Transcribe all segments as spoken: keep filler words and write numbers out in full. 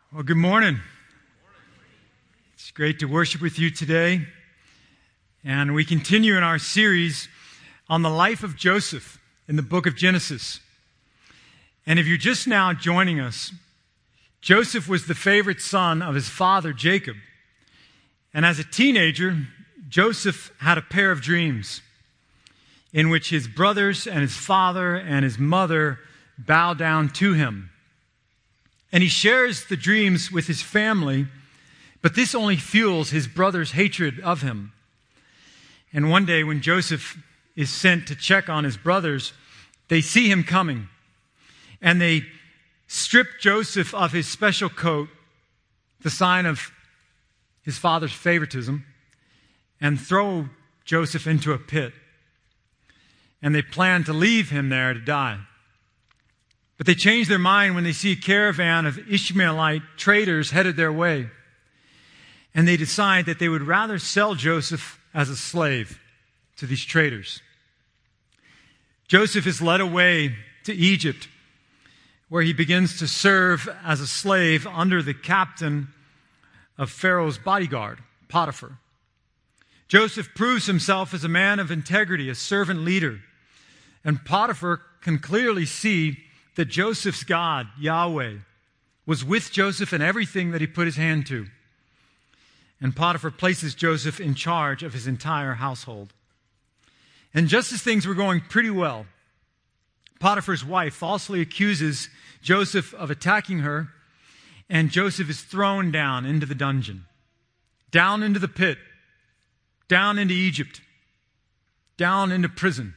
Well, good morning. It's great to worship with you today. And we continue in our series on the life of Joseph in the book of Genesis. And if you're just now joining us, Joseph was the favorite son of his father, Jacob. And as a teenager, Joseph had a pair of dreams in which his brothers and his father and his mother bow down to him. And he shares the dreams with his family, but this only fuels his brother's hatred of him. And one day when Joseph is sent to check on his brothers, they see him coming. And they strip Joseph of his special coat, the sign of his father's favoritism, and throw Joseph into a pit. And they plan to leave him there to die. But they change their mind when they see a caravan of Ishmaelite traders headed their way. And they decide that they would rather sell Joseph as a slave to these traders. Joseph is led away to Egypt, where he begins to serve as a slave under the captain of Pharaoh's bodyguard, Potiphar. Joseph proves himself as a man of integrity, a servant leader. And Potiphar can clearly see that Joseph's God, Yahweh, was with Joseph in everything that he put his hand to. And Potiphar places Joseph in charge of his entire household. And just as things were going pretty well, Potiphar's wife falsely accuses Joseph of attacking her, and Joseph is thrown down into the dungeon, down into the pit, down into Egypt, down into prison.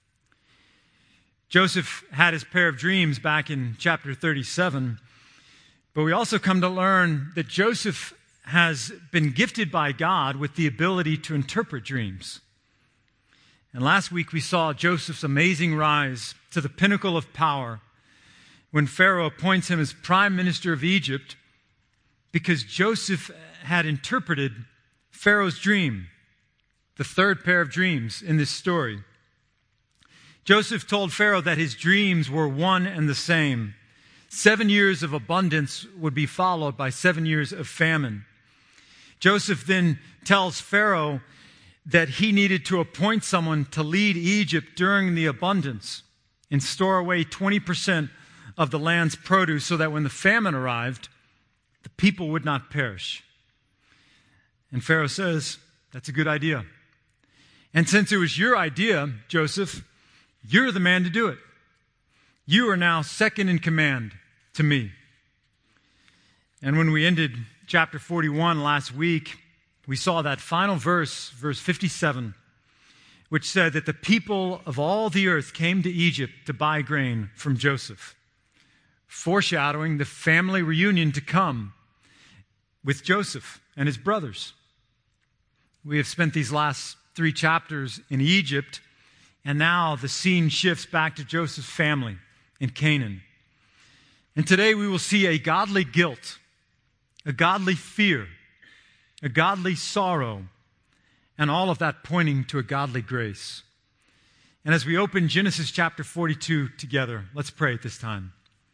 Joseph had his pair of dreams back in chapter thirty-seven, but we also come to learn that Joseph has been gifted by God with the ability to interpret dreams. And last week we saw Joseph's amazing rise to the pinnacle of power when Pharaoh appoints him as prime minister of Egypt because Joseph had interpreted Pharaoh's dream, the third pair of dreams in this story. Joseph told Pharaoh that his dreams were one and the same. Seven years of abundance would be followed by seven years of famine. Joseph then tells Pharaoh that he needed to appoint someone to lead Egypt during the abundance and store away twenty percent of the land's produce so that when the famine arrived, the people would not perish. And Pharaoh says, that's a good idea. And since it was your idea, Joseph, you're the man to do it. You are now second in command to me. And when we ended chapter forty-one last week, we saw that final verse, verse fifty-seven, which said that the people of all the earth came to Egypt to buy grain from Joseph, foreshadowing the family reunion to come with Joseph and his brothers. We have spent these last three chapters in Egypt, and now the scene shifts back to Joseph's family in Canaan. And today we will see a godly guilt, a godly fear, a godly sorrow, and all of that pointing to a godly grace. And as we open Genesis chapter forty-two together, let's pray at this time.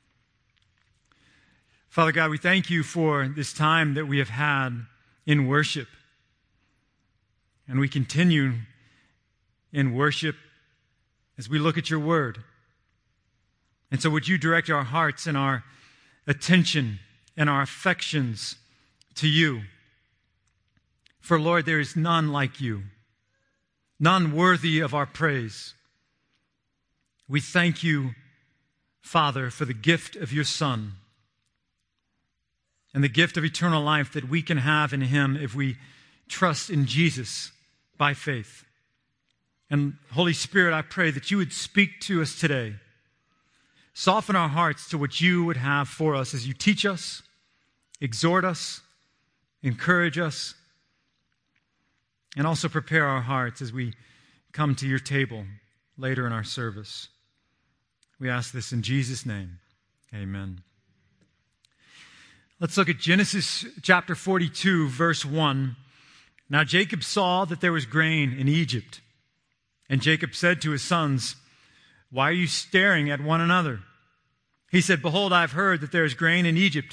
Father God, we thank you for this time that we have had in worship. And we continue in worship as we look at your word. And so would you direct our hearts and our attention and our affections to you? For Lord, there is none like you, none worthy of our praise. We thank you, Father, for the gift of your Son and the gift of eternal life that we can have in him if we trust in Jesus by faith. And Holy Spirit, I pray that you would speak to us today. Soften our hearts to what you would have for us as you teach us, exhort us, encourage us, and also prepare our hearts as we come to your table later in our service. We ask this in Jesus' name. Amen. Let's look at Genesis chapter forty-two, verse one. Now Jacob saw that there was grain in Egypt. And Jacob said to his sons, why are you staring at one another? He said, behold, I've heard that there is grain in Egypt.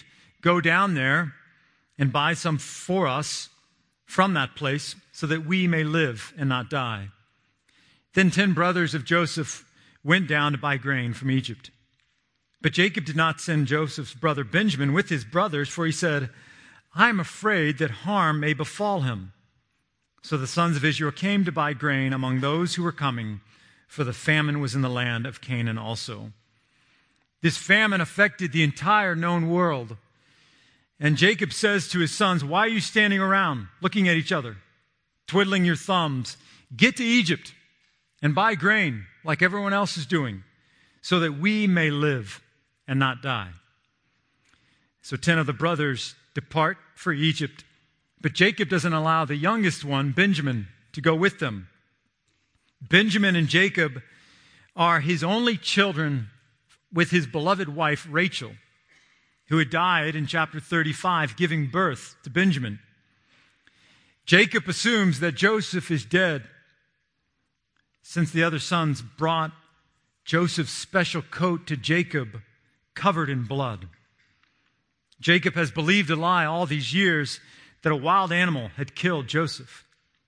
go down there and buy some for us from that place so that we may live and not die." Then ten brothers of Joseph went down to buy grain from Egypt. But Jacob did not send Joseph's brother Benjamin with his brothers, for he said, "I am afraid that harm may befall him." So the sons of Israel came to buy grain among those who were coming, for the famine was in the land of Canaan also. This famine affected the entire known world. And Jacob says to his sons, "Why are you standing around looking at each other, twiddling your thumbs? Get to Egypt and buy grain like everyone else is doing, so that we may live and not die." So ten of the brothers depart for Egypt, but Jacob doesn't allow the youngest one, Benjamin, to go with them. Benjamin and Jacob are his only children with his beloved wife, Rachel, who had died in chapter thirty-five, giving birth to Benjamin. Jacob assumes that Joseph is dead, since the other sons brought Joseph's special coat to Jacob, covered in blood. Jacob has believed a lie all these years that a wild animal had killed Joseph.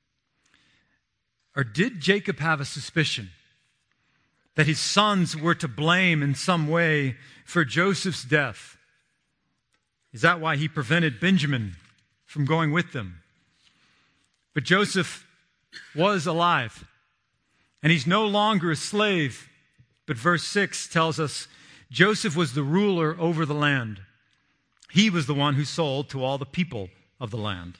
Or did Jacob have a suspicion that his sons were to blame in some way for Joseph's death? Is that why he prevented Benjamin from going with them? But Joseph was alive, and he's no longer a slave. But verse six tells us Joseph was the ruler over the land. He was the one who sold to all the people of the land.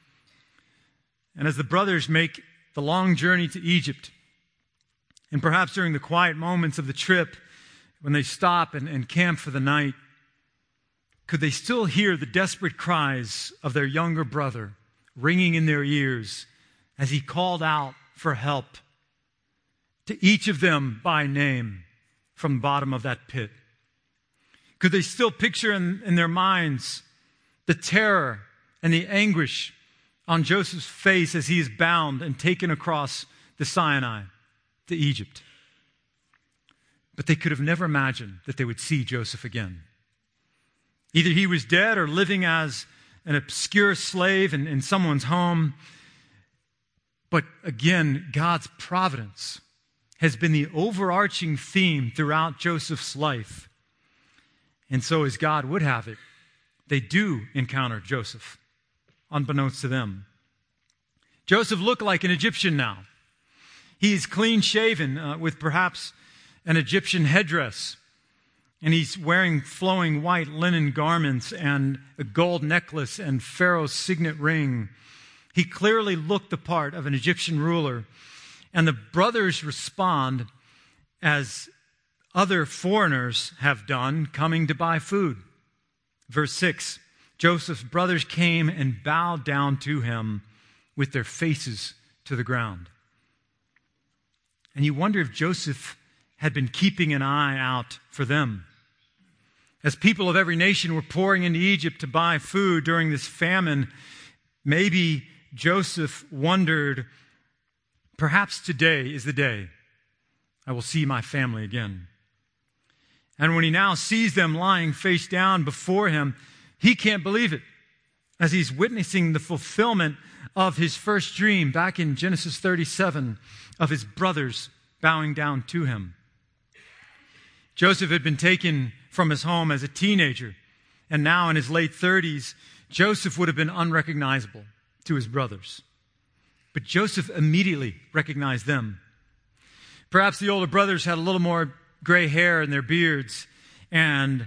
And as the brothers make the long journey to Egypt, and perhaps during the quiet moments of the trip, when they stop and, and camp for the night, could they still hear the desperate cries of their younger brother ringing in their ears as he called out for help to each of them by name from the bottom of that pit? Could they still picture in, in their minds the terror and the anguish on Joseph's face as he is bound and taken across the Sinai to Egypt? But they could have never imagined that they would see Joseph again. Either he was dead or living as an obscure slave in, in someone's home. But again, God's providence has been the overarching theme throughout Joseph's life. And so, as God would have it, they do encounter Joseph, unbeknownst to them. Joseph looked like an Egyptian now. He is clean-shaven uh, with perhaps an Egyptian headdress. And he's wearing flowing white linen garments and a gold necklace and Pharaoh's signet ring. He clearly looked the part of an Egyptian ruler. And the brothers respond as other foreigners have done, coming to buy food. Verse six, Joseph's brothers came and bowed down to him with their faces to the ground. And you wonder if Joseph had been keeping an eye out for them. As people of every nation were pouring into Egypt to buy food during this famine, maybe Joseph wondered, perhaps today is the day I will see my family again. And when he now sees them lying face down before him, he can't believe it, as he's witnessing the fulfillment of his first dream back in Genesis thirty-seven of his brothers bowing down to him. Joseph had been taken from his home as a teenager, and now in his late thirties, Joseph would have been unrecognizable to his brothers. But Joseph immediately recognized them. Perhaps the older brothers had a little more gray hair in their beards, and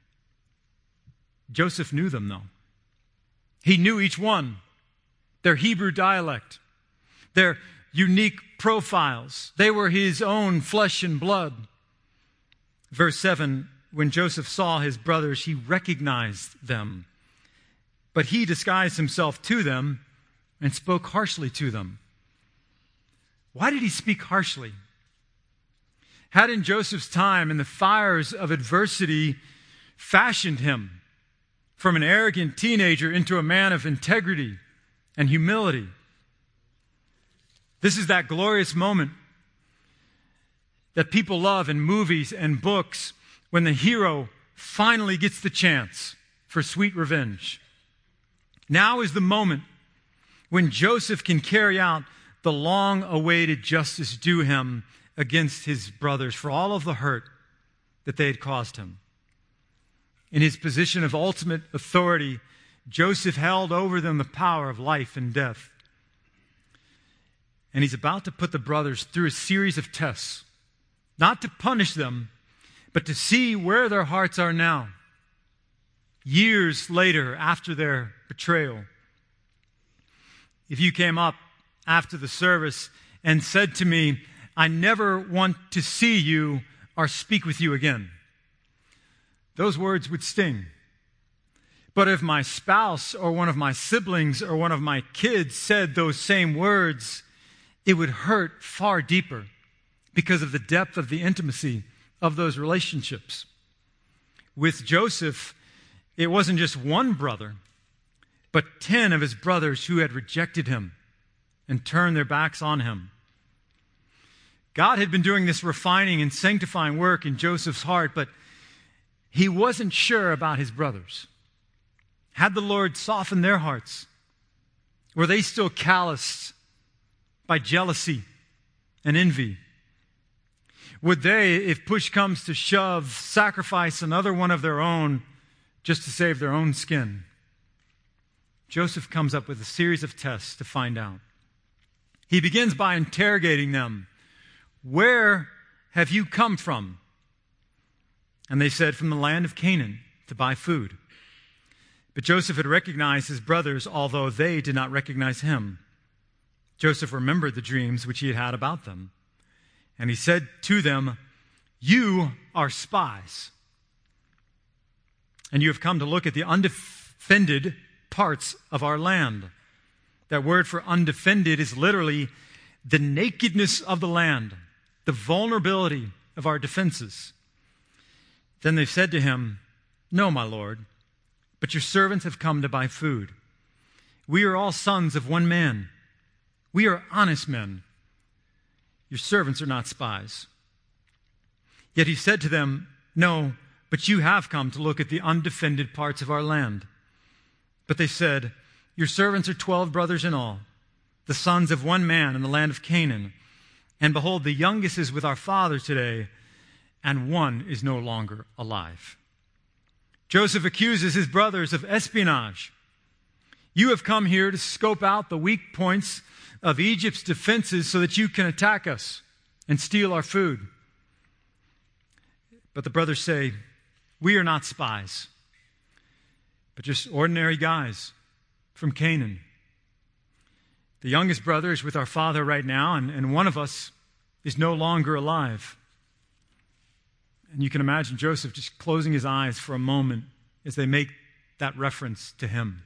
Joseph knew them, though. He knew each one, their Hebrew dialect, their unique profiles. They were his own flesh and blood. Verse seven, when Joseph saw his brothers, he recognized them. But he disguised himself to them and spoke harshly to them. Why did he speak harshly? Hadn't Joseph's time and the fires of adversity fashioned him from an arrogant teenager into a man of integrity and humility? This is that glorious moment that people love in movies and books when the hero finally gets the chance for sweet revenge. Now is the moment when Joseph can carry out the long-awaited justice due him against his brothers for all of the hurt that they had caused him. In his position of ultimate authority, Joseph held over them the power of life and death. And he's about to put the brothers through a series of tests, not to punish them, but to see where their hearts are now, years later after their betrayal. If you came up after the service and said to me, "I never want to see you or speak with you again," those words would sting. But if my spouse or one of my siblings or one of my kids said those same words, it would hurt far deeper because of the depth of the intimacy of those relationships. With Joseph, it wasn't just one brother, but ten of his brothers who had rejected him and turned their backs on him. God had been doing this refining and sanctifying work in Joseph's heart, but he wasn't sure about his brothers. Had the Lord softened their hearts? Were they still calloused by jealousy and envy? Would they, if push comes to shove, sacrifice another one of their own just to save their own skin? Joseph comes up with a series of tests to find out. He begins by interrogating them. "Where have you come from?" And they said, "From the land of Canaan, to buy food." But Joseph had recognized his brothers, although they did not recognize him. Joseph remembered the dreams which he had had about them. And he said to them, "You are spies, and you have come to look at the undefended parts of our land." That word for undefended is literally the nakedness of the land, the vulnerability of our defenses. Then they said to him, "No, my lord, but your servants have come to buy food. We are all sons of one man. We are honest men. Your servants are not spies." Yet he said to them, "No, but you have come to look at the undefended parts of our land." But they said, "Your servants are twelve brothers in all, the sons of one man in the land of Canaan. And behold, the youngest is with our father today, and one is no longer alive." Joseph accuses his brothers of espionage. "You have come here to scope out the weak points of Egypt's defenses so that you can attack us and steal our food." But the brothers say, "We are not spies, but just ordinary guys from Canaan. The youngest brother is with our father right now, and, and one of us is no longer alive." And you can imagine Joseph just closing his eyes for a moment as they make that reference to him.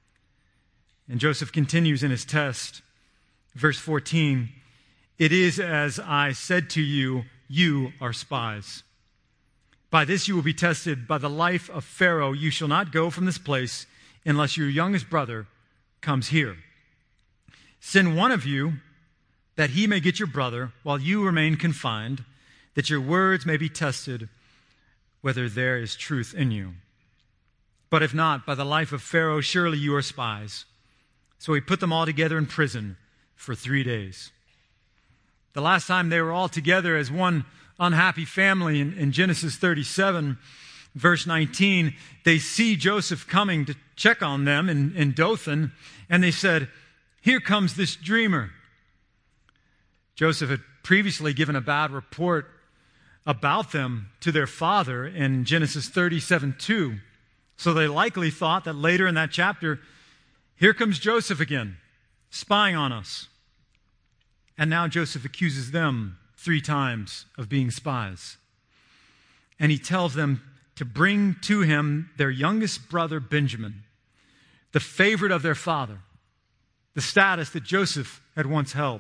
And Joseph continues in his test. Verse fourteen, "It is as I said to you, you are spies. By this you will be tested. By the life of Pharaoh, you shall not go from this place unless your youngest brother comes here. Send one of you that he may get your brother while you remain confined, that your words may be tested whether there is truth in you. But if not, by the life of Pharaoh, surely you are spies." So he put them all together in prison for three days. The last time they were all together as one unhappy family in, in Genesis thirty-seven, verse nineteen, they see Joseph coming to check on them in, in Dothan, and they said, "Here comes this dreamer." Joseph had previously given a bad report about them to their father in Genesis thirty-seven two. So they likely thought that later in that chapter, here comes Joseph again, spying on us. And now Joseph accuses them three times of being spies. And he tells them to bring to him their youngest brother Benjamin, the favorite of their father, the status that Joseph had once held.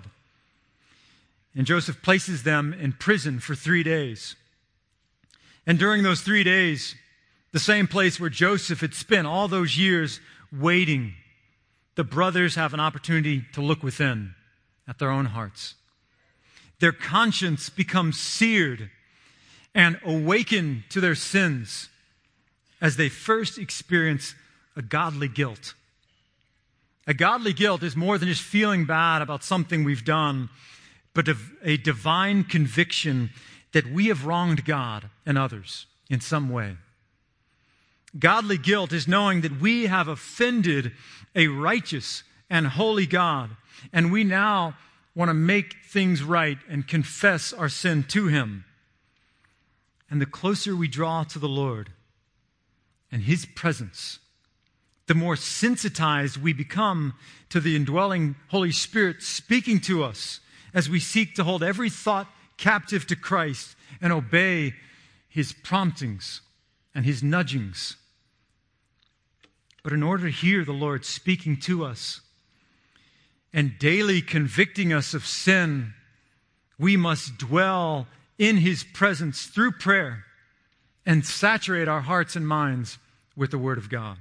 And Joseph places them in prison for three days. And during those three days, the same place where Joseph had spent all those years waiting, the brothers have an opportunity to look within at their own hearts. Their conscience becomes seared and awakened to their sins as they first experience a godly guilt. A godly guilt is more than just feeling bad about something we've done, but a divine conviction that we have wronged God and others in some way. Godly guilt is knowing that we have offended a righteous and holy God, and we now want to make things right and confess our sin to Him. And the closer we draw to the Lord and His presence, the more sensitized we become to the indwelling Holy Spirit speaking to us as we seek to hold every thought captive to Christ and obey His promptings and His nudgings. But in order to hear the Lord speaking to us and daily convicting us of sin, we must dwell in His presence through prayer and saturate our hearts and minds with the Word of God.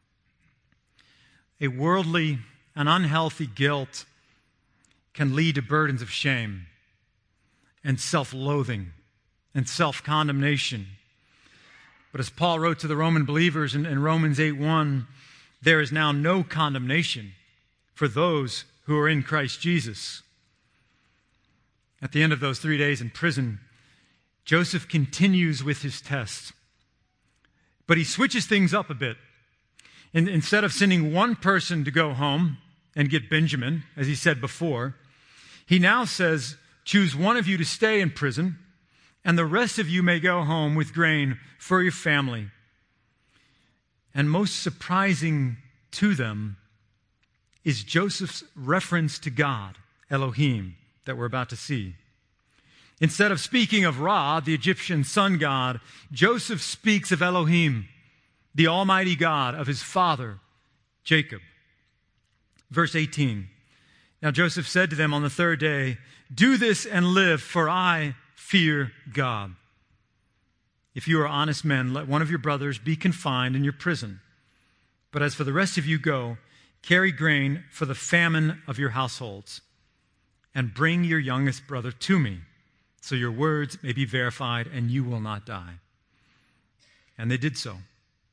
A worldly and unhealthy guilt can lead to burdens of shame and self-loathing and self-condemnation. But as Paul wrote to the Roman believers in, in Romans eight one, there is now no condemnation for those who are in Christ Jesus. At the end of those three days in prison, Joseph continues with his test. But he switches things up a bit. And instead of sending one person to go home and get Benjamin, as he said before, he now says, choose one of you to stay in prison, and the rest of you may go home with grain for your family. And most surprising to them is Joseph's reference to God, Elohim, that we're about to see. Instead of speaking of Ra, the Egyptian sun god, Joseph speaks of Elohim, the Almighty God of his father, Jacob. Verse eighteen. Now Joseph said to them on the third day, do this and live, for I fear God. If you are honest men, let one of your brothers be confined in your prison. But as for the rest of you, go, carry grain for the famine of your households, and bring your youngest brother to me, so your words may be verified and you will not die. And they did so.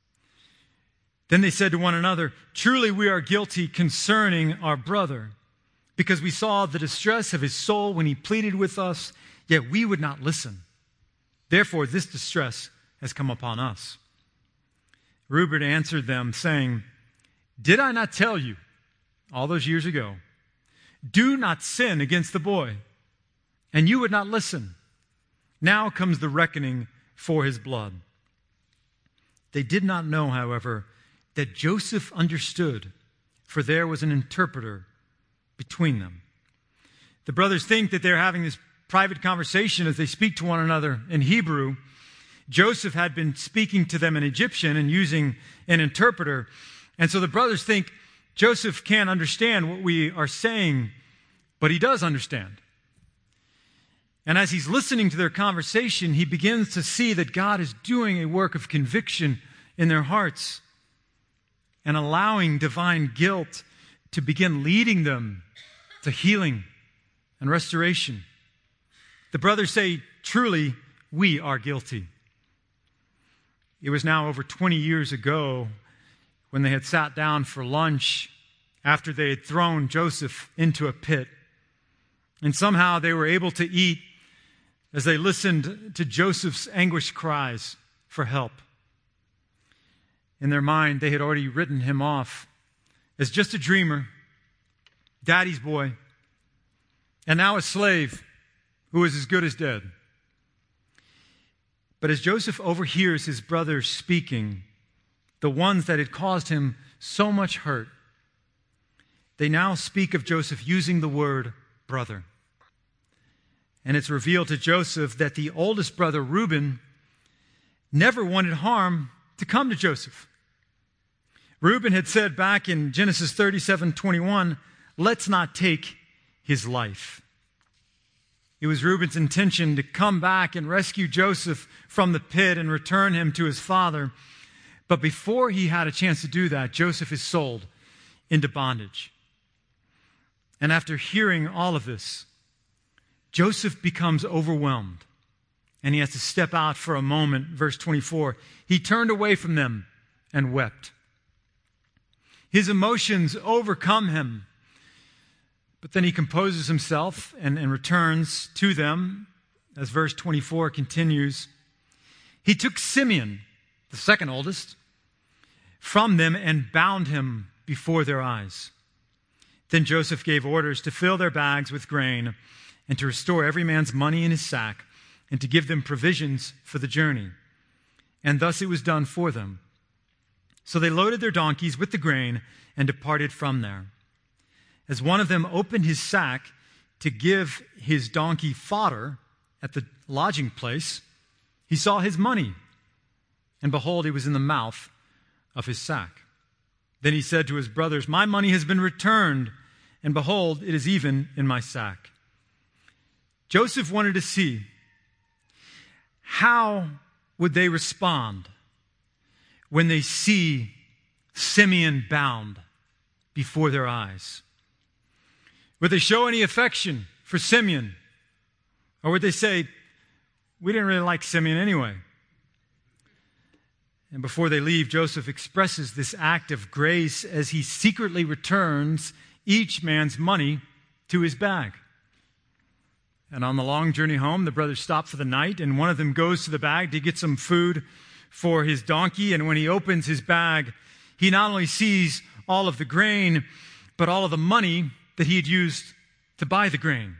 Then they said to one another, truly we are guilty concerning our brother, because we saw the distress of his soul when he pleaded with us, yet we would not listen. Therefore this distress has come upon us. Reuben answered them, saying, did I not tell you all those years ago, do not sin against the boy? And you would not listen. Now comes the reckoning for his blood. They did not know, however, that Joseph understood, for there was an interpreter between them. The brothers think that they're having this private conversation as they speak to one another in Hebrew. Joseph had been speaking to them in Egyptian and using an interpreter. And so the brothers think Joseph can't understand what we are saying, but he does understand. And as he's listening to their conversation, he begins to see that God is doing a work of conviction in their hearts and allowing divine guilt to begin leading them to healing and restoration. The brothers say, truly, we are guilty. It was now over twenty years ago when they had sat down for lunch after they had thrown Joseph into a pit. And somehow they were able to eat as they listened to Joseph's anguished cries for help. In their mind, they had already written him off as just a dreamer, daddy's boy, and now a slave who is as good as dead. But as Joseph overhears his brothers speaking, the ones that had caused him so much hurt, they now speak of Joseph using the word brother. And it's revealed to Joseph that the oldest brother, Reuben, never wanted harm to come to Joseph. Reuben had said back in Genesis thirty-seven twenty-one, let's not take his life. It was Reuben's intention to come back and rescue Joseph from the pit and return him to his father. But before he had a chance to do that, Joseph is sold into bondage. And after hearing all of this, Joseph becomes overwhelmed and he has to step out for a moment. Verse twenty-four, he turned away from them and wept. His emotions overcome him, but then he composes himself and, and returns to them, as verse twenty-four continues. He took Simeon, the second oldest, from them and bound him before their eyes. Then Joseph gave orders to fill their bags with grain and to restore every man's money in his sack and to give them provisions for the journey. And thus it was done for them. So they loaded their donkeys with the grain and departed from there. As one of them opened his sack to give his donkey fodder at the lodging place, he saw his money, and behold, it was in the mouth of his sack. Then he said to his brothers, my money has been returned, and behold, it is even in my sack. Joseph wanted to see how would they respond when they see Simeon bound before their eyes. Would they show any affection for Simeon? Or would they say, we didn't really like Simeon anyway? And before they leave, Joseph expresses this act of grace as he secretly returns each man's money to his bag. And on the long journey home, the brothers stop for the night, and one of them goes to the bag to get some food for his donkey. And when he opens his bag, he not only sees all of the grain, but all of the money that he had used to buy the grain.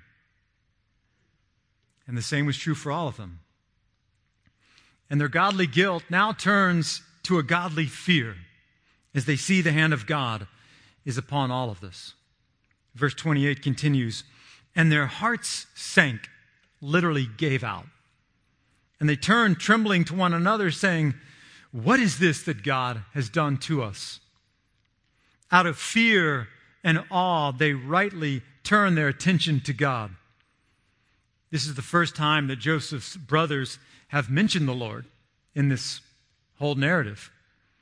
And the same was true for all of them. And their godly guilt now turns to a godly fear as they see the hand of God is upon all of this. Verse twenty-eight continues, and their hearts sank, literally gave out. And they turned trembling to one another, saying, what is this that God has done to us? Out of fear and awe, they rightly turn their attention to God. This is the first time that Joseph's brothers have mentioned the Lord in this whole narrative.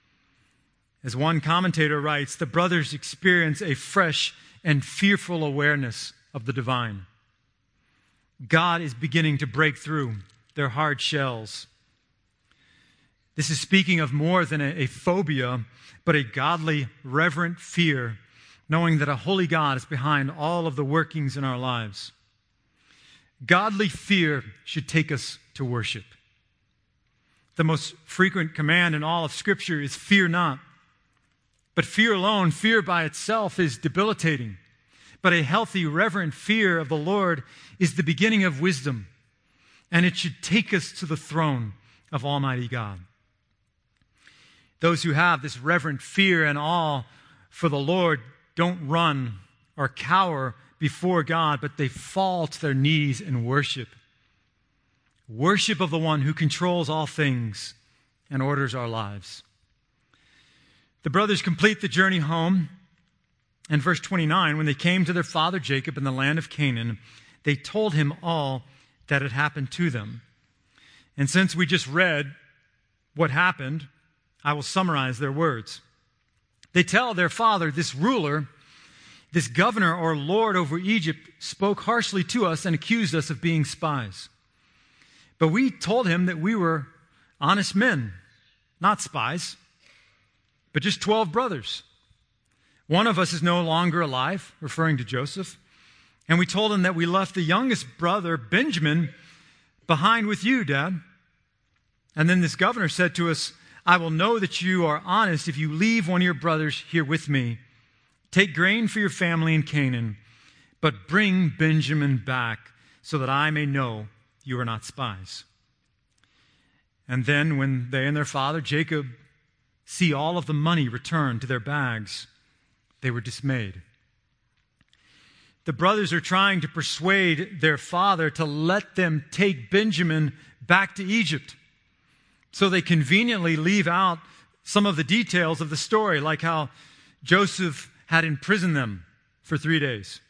As one commentator writes, the brothers experience a fresh and fearful awareness of the divine. God is beginning to break through their hard shells. This is speaking of more than a, a phobia, but a godly, reverent fear, knowing that a holy God is behind all of the workings in our lives. Godly fear should take us to worship. The most frequent command in all of Scripture is fear not. But fear alone, fear by itself, is debilitating. But a healthy, reverent fear of the Lord is the beginning of wisdom, and it should take us to the throne of Almighty God. Those who have this reverent fear and awe for the Lord don't run or cower before God, but they fall to their knees in worship. Worship of the one who controls all things and orders our lives. The brothers complete the journey home. And verse twenty-nine, when they came to their father Jacob in the land of Canaan, they told him all that had happened to them. And since we just read what happened, I will summarize their words. They tell their father, this ruler, this governor or lord over Egypt, spoke harshly to us and accused us of being spies. But we told him that we were honest men, not spies, but just twelve brothers. One of us is no longer alive, referring to Joseph. And we told him that we left the youngest brother, Benjamin, behind with you, Dad. And then this governor said to us, I will know that you are honest if you leave one of your brothers here with me. Take grain for your family in Canaan, but bring Benjamin back so that I may know you are not spies. And then when they and their father, Jacob, see all of the money returned to their bags, they were dismayed. The brothers are trying to persuade their father to let them take Benjamin back to Egypt. So they conveniently leave out some of the details of the story, like how Joseph had imprisoned them for three days.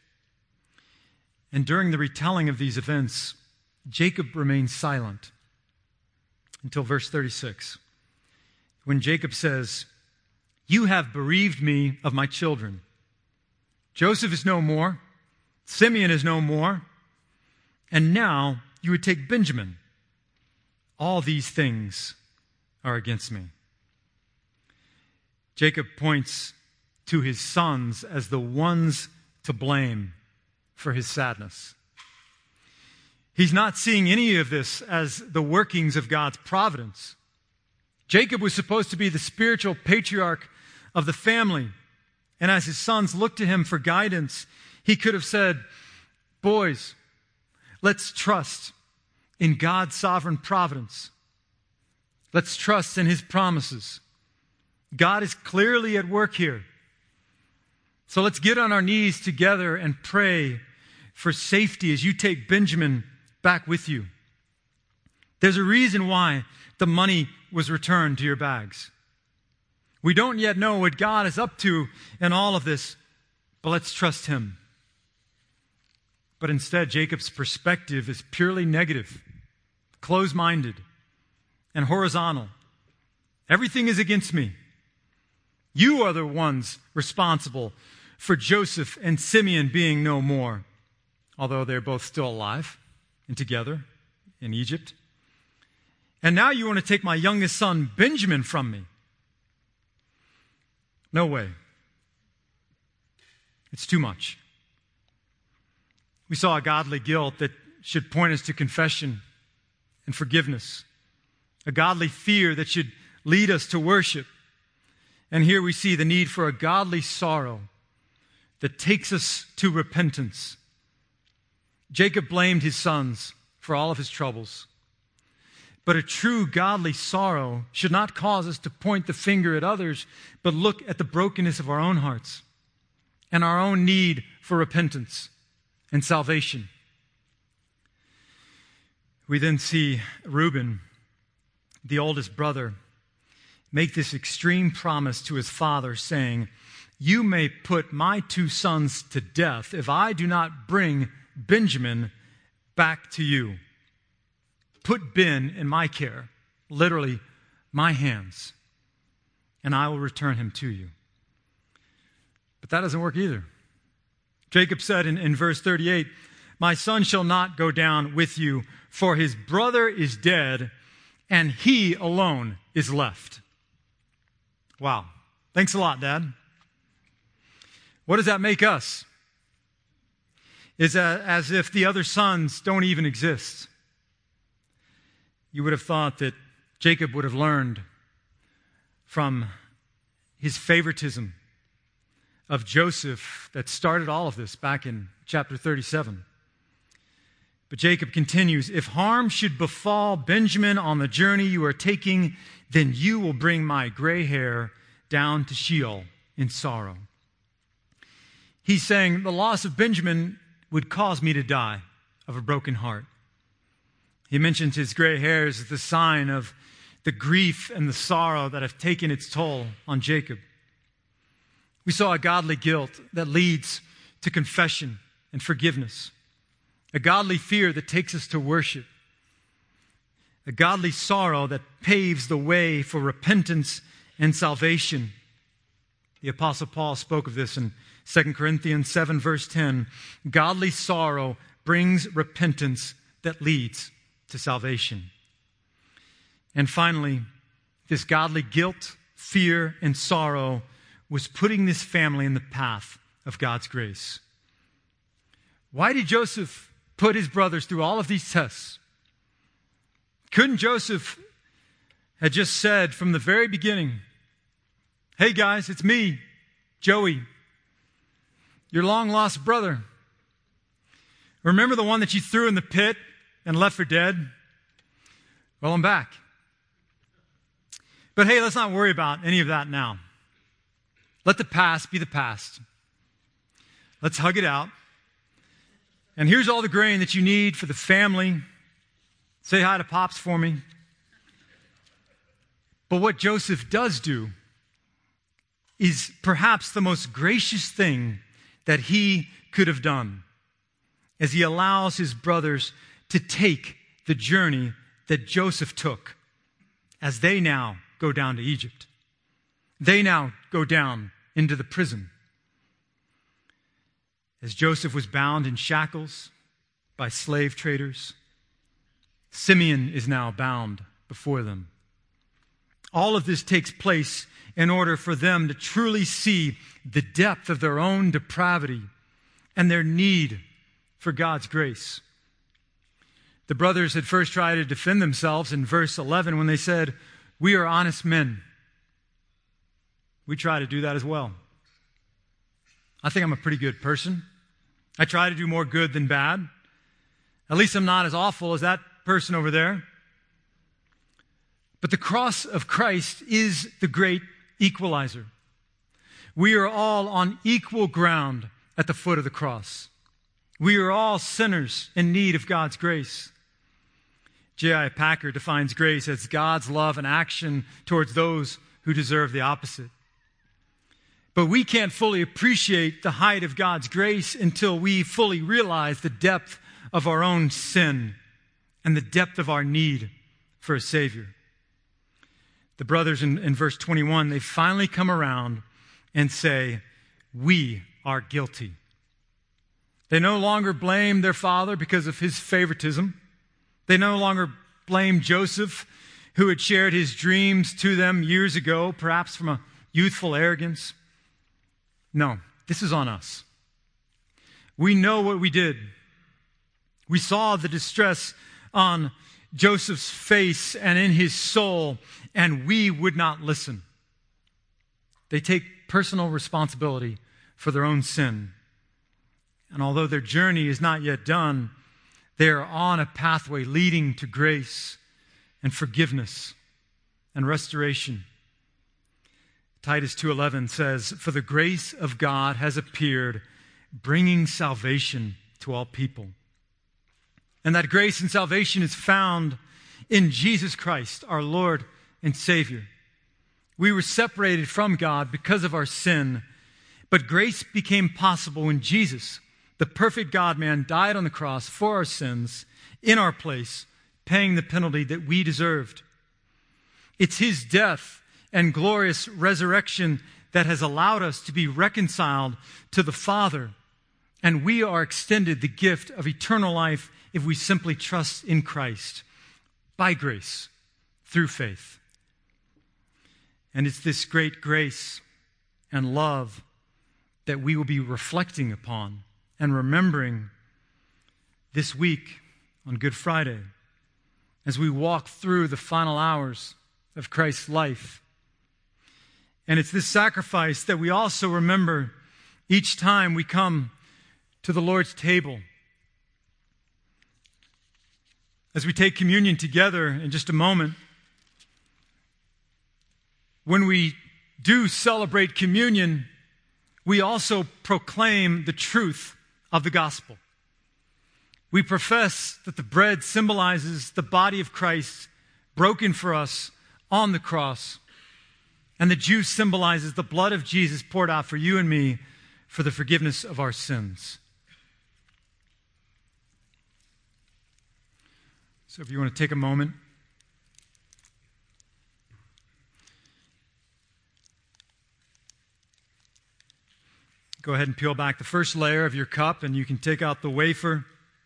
And during the retelling of these events, Jacob remains silent until verse thirty-six, when Jacob says, you have bereaved me of my children. Joseph is no more. Simeon is no more. And now you would take Benjamin. all these things are against me. Jacob points to his sons as the ones to blame for his sadness. He's not seeing any of this as the workings of God's providence. Jacob was supposed to be the spiritual patriarch of the family. And as his sons looked to him for guidance, he could have said, boys, let's trust in God's sovereign providence. Let's trust in his promises. God is clearly at work here. So let's get on our knees together and pray for safety as you take Benjamin back with you. There's a reason why the money was returned to your bags. We don't yet know what God is up to in all of this, but let's trust him. But instead, Jacob's perspective is purely negative, closed-minded, and horizontal. Everything is against me. You are the ones responsible for Joseph and Simeon being no more, although they're both still alive and together in Egypt. And now you want to take my youngest son, Benjamin, from me. No way. It's too much. We saw a godly guilt that should point us to confession and forgiveness, a godly fear that should lead us to worship. And here we see the need for a godly sorrow that takes us to repentance. Jacob blamed his sons for all of his troubles. But a true godly sorrow should not cause us to point the finger at others, but look at the brokenness of our own hearts and our own need for repentance and salvation. We then see Reuben, the oldest brother, make this extreme promise to his father, saying, you may put my two sons to death if I do not bring Benjamin back to you. Put Ben in my care, literally my hands, and I will return him to you. But that doesn't work either. Jacob said in, in verse thirty-eight, my son shall not go down with you, for his brother is dead, and he alone is left. Wow. Thanks a lot, Dad. What does that make us? Is that as if the other sons don't even exist. You would have thought that Jacob would have learned from his favoritism of Joseph that started all of this back in chapter thirty-seven. But Jacob continues, if harm should befall Benjamin on the journey you are taking, then you will bring my gray hair down to Sheol in sorrow. He's saying the loss of Benjamin would cause me to die of a broken heart. He mentions his gray hairs as the sign of the grief and the sorrow that have taken its toll on Jacob. We saw a godly guilt that leads to confession and forgiveness, a godly fear that takes us to worship, a godly sorrow that paves the way for repentance and salvation. The Apostle Paul spoke of this in Second Corinthians seven, verse ten. Godly sorrow brings repentance that leads to salvation. And finally, this godly guilt, fear, and sorrow was putting this family in the path of God's grace. Why did Joseph put his brothers through all of these tests? Couldn't Joseph have just said from the very beginning, hey guys, it's me, Joey, your long-lost brother. Remember the one that you threw in the pit and left for dead? Well, I'm back. But hey, let's not worry about any of that now. Let the past be the past. Let's hug it out. And here's all the grain that you need for the family. Say hi to Pops for me. But what Joseph does do is perhaps the most gracious thing that he could have done, as he allows his brothers to take the journey that Joseph took as they now go down to Egypt. They now go down into the prison. As Joseph was bound in shackles by slave traders, Simeon is now bound before them. All of this takes place in order for them to truly see the depth of their own depravity and their need for God's grace. The brothers had first tried to defend themselves in verse eleven when they said, "We are honest men." We try to do that as well. I think I'm a pretty good person. I try to do more good than bad. At least I'm not as awful as that person over there. But the cross of Christ is the great equalizer. We are all on equal ground at the foot of the cross. We are all sinners in need of God's grace. J I Packer defines grace as God's love and action towards those who deserve the opposite. But we can't fully appreciate the height of God's grace until we fully realize the depth of our own sin and the depth of our need for a Savior. The brothers in, in verse twenty-one, they finally come around and say, "We are guilty." They no longer blame their father because of his favoritism. They no longer blame Joseph, who had shared his dreams to them years ago, perhaps from a youthful arrogance. No, this is on us. We know what we did. We saw the distress on Joseph's face and in his soul, and we would not listen. They take personal responsibility for their own sin. And although their journey is not yet done, they are on a pathway leading to grace and forgiveness and restoration. Titus two eleven says, "For the grace of God has appeared, bringing salvation to all people." And that grace and salvation is found in Jesus Christ, our Lord and Savior. We were separated from God because of our sin, but grace became possible when Jesus, the perfect God-man, died on the cross for our sins in our place, paying the penalty that we deserved. It's his death and glorious resurrection that has allowed us to be reconciled to the Father, and we are extended the gift of eternal life if we simply trust in Christ by grace through faith. And it's this great grace and love that we will be reflecting upon and remembering this week on Good Friday as we walk through the final hours of Christ's life. And it's this sacrifice that we also remember each time we come to the Lord's table. As we take communion together in just a moment, when we do celebrate communion, we also proclaim the truth of the gospel. We profess that the bread symbolizes the body of Christ broken for us on the cross, and the juice symbolizes the blood of Jesus poured out for you and me for the forgiveness of our sins. So if you want to take a moment, go ahead and peel back the first layer of your cup, and you can take out the wafer.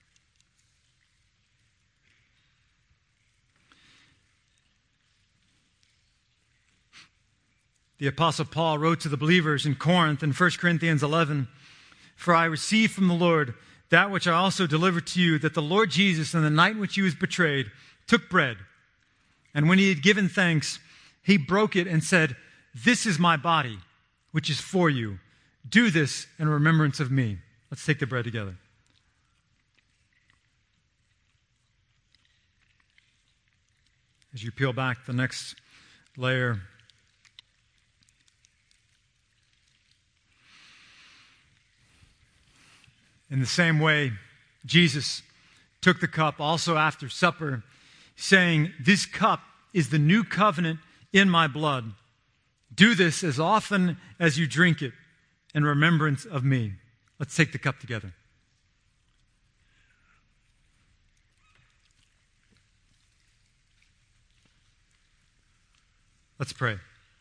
The Apostle Paul wrote to the believers in Corinth in First Corinthians eleven, "For I received from the Lord that which I also delivered to you, that the Lord Jesus, on the night in which he was betrayed, took bread. And when he had given thanks, he broke it and said, 'This is my body, which is for you. Do this in remembrance of me.'" Let's take the bread together. As you peel back the next layer, in the same way, Jesus took the cup also after supper, saying, "This cup is the new covenant in my blood. Do this as often as you drink it in remembrance of me." Let's take the cup together. Let's pray.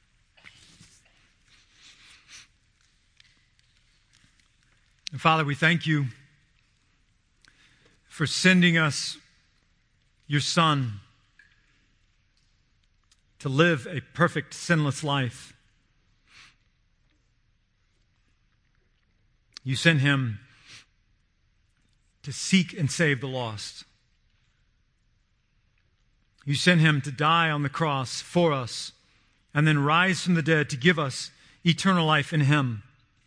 And Father, we thank you for sending us your Son to live a perfect, sinless life. You sent him to seek and save the lost. You sent him to die on the cross for us and then rise from the dead to give us eternal life in him.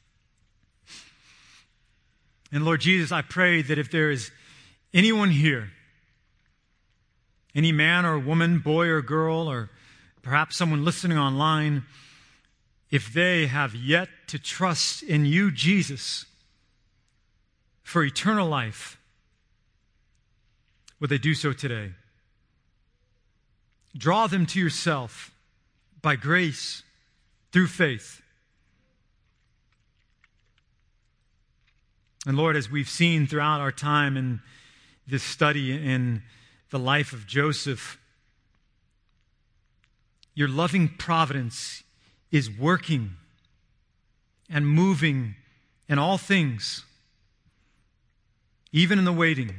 And Lord Jesus, I pray that if there is anyone here, any man or woman, boy or girl, or perhaps someone listening online, if they have yet to trust in you, Jesus, for eternal life, would they do so today? Draw them to yourself by grace, through faith. And Lord, as we've seen throughout our time in this study in the life of Joseph, your loving providence is working and moving in all things, even in the waiting,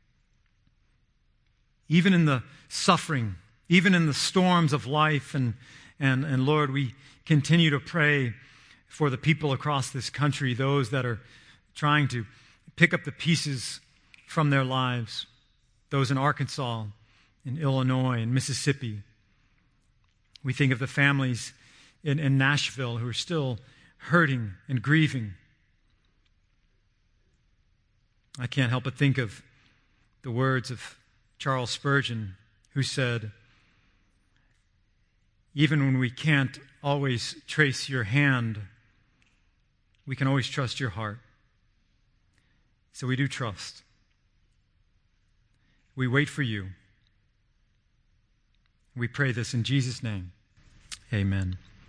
even in the suffering, even in the storms of life. And, and, and Lord, we continue to pray for the people across this country, those that are trying to pick up the pieces from their lives, those in Arkansas, in Illinois, in Mississippi. We think of the families in, in Nashville who are still hurting and grieving. I can't help but think of the words of Charles Spurgeon, who said, "Even when we can't always trace your hand, we can always trust your heart." So we do trust. We wait for you. We pray this in Jesus' name. Amen.